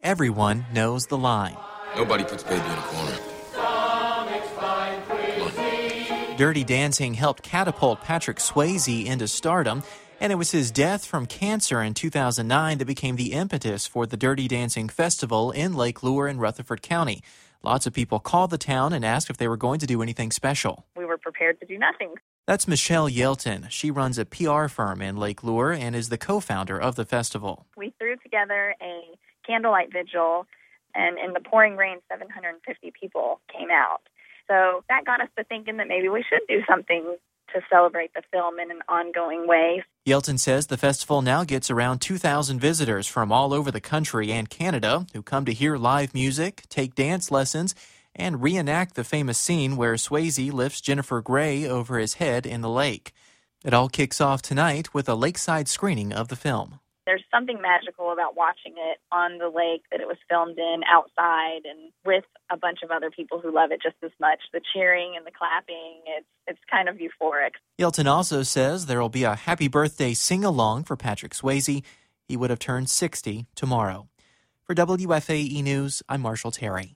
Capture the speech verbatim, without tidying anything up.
everyone knows the line. Nobody puts baby in a corner. Dirty Dancing helped catapult Patrick Swayze into stardom, and it was his death from cancer in two thousand nine that became the impetus for the Dirty Dancing Festival in Lake Lure in Rutherford County. Lots of people called the town and asked if they were going to do anything special. We were prepared to do nothing. That's Michelle Yelton. She runs a P R firm in Lake Lure and is the co-founder of the festival. We threw together a candlelight vigil, and in the pouring rain, seven hundred fifty people came out. So that got us to thinking that maybe we should do something to celebrate the film in an ongoing way. Yelton says the festival now gets around two thousand visitors from all over the country and Canada who come to hear live music, take dance lessons, and reenact the famous scene where Swayze lifts Jennifer Grey over his head in the lake. It all kicks off tonight with a lakeside screening of the film. There's something magical about watching it on the lake that it was filmed in, outside, and with a bunch of other people who love it just as much. The cheering and the clapping, it's it's kind of euphoric. Yelton also says there will be a happy birthday sing-along for Patrick Swayze. He would have turned sixty tomorrow. For W F A E News, I'm Marshall Terry.